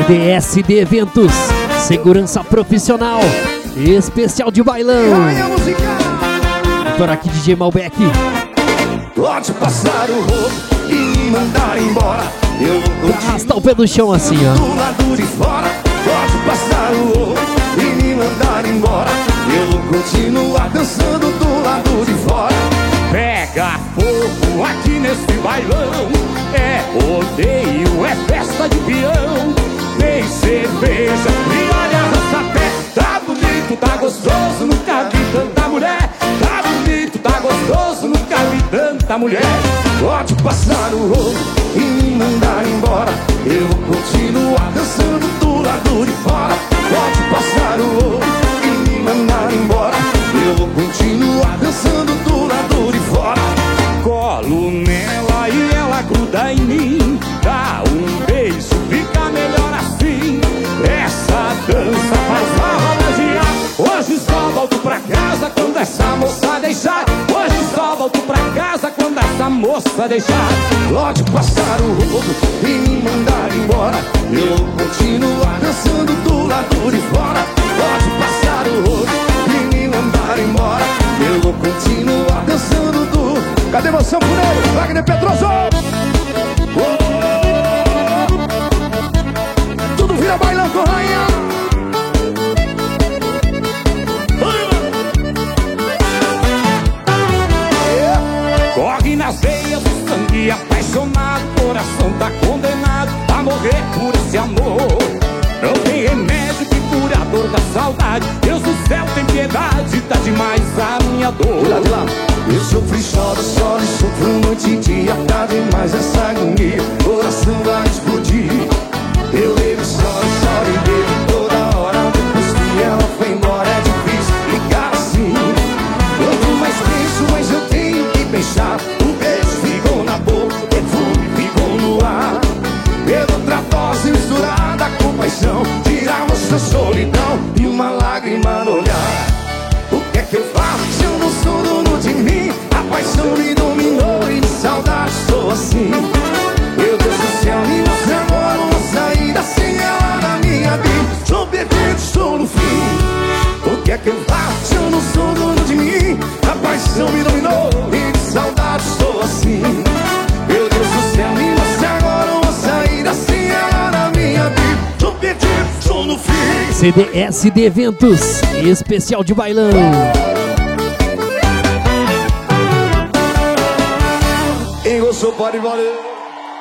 CDSD Eventos, segurança profissional, especial de bailão. Por aqui DJ Malbec. Pode passar o rolo e me mandar embora. Eu vou arrastar o pé do chão assim, ó. Do lado de fora. Pode passar o rolo e me mandar embora. Eu vou continuar dançando do lado de fora. Pega fogo aqui nesse bailão. É rodeio, é festa de peão. Tem cerveja e olha a nossa pé. Tá bonito, tá gostoso, nunca vi tanta mulher. Tá bonito, tá gostoso, nunca vi tanta mulher. Pode passar o rolo e me mandar embora. Eu vou continuar dançando do lado de fora. Pode passar o rolo e me mandar embora. Eu vou continuar dançando do lado de fora. Colo nela e ela gruda em mim. Dá um beijo, fica melhor assim. Essa dança faz a roda girar. Hoje só volto pra casa quando essa moça deixar. Hoje só volto pra casa quando essa moça deixar. Pode passar o rolo e me mandar embora. Eu vou continuar dançando do lado de fora. Pode passar o rolo e me mandar embora. Eu vou continuar dançando do... Cadê você, Funeiro? Wagner Pedroso! Tudo vira bailão com rainha. Corre nas veias o sangue apaixonado. Coração tá condenado a morrer por esse amor. Não tem remédio que cure a dor da saudade. Deus do céu tem piedade, tá demais a minha dor. De lá. Eu sofro e choro, choro e sofro noite e dia. Tá demais essa agonia, coração vai explodir. Eu bebo, choro, choro e bebo toda hora. Depois que ela foi embora é difícil ficar assim. Quanto mais penso, mais eu tenho que beijar. O beijo ficou na boca, o perfume ficou no ar. Pela outra dose misturada com paixão, tiramos a solidão e uma lágrima no olhar. O que é que eu faço se eu não sou dono de mim? A paixão me dominou e de saudade estou assim. Meu Deus do céu, me mostra agora uma saída sem ela na minha vida. Estou perdendo, estou no fim. O que é que eu faço se eu não sou dono de mim? A paixão me dominou e de saudade estou assim. Meu Deus do céu, me mostra agora uma saída sem ela na minha vida. Estou perdido, estou no fim. CDSD Eventos, especial de bailão. Quem gostou pode valer.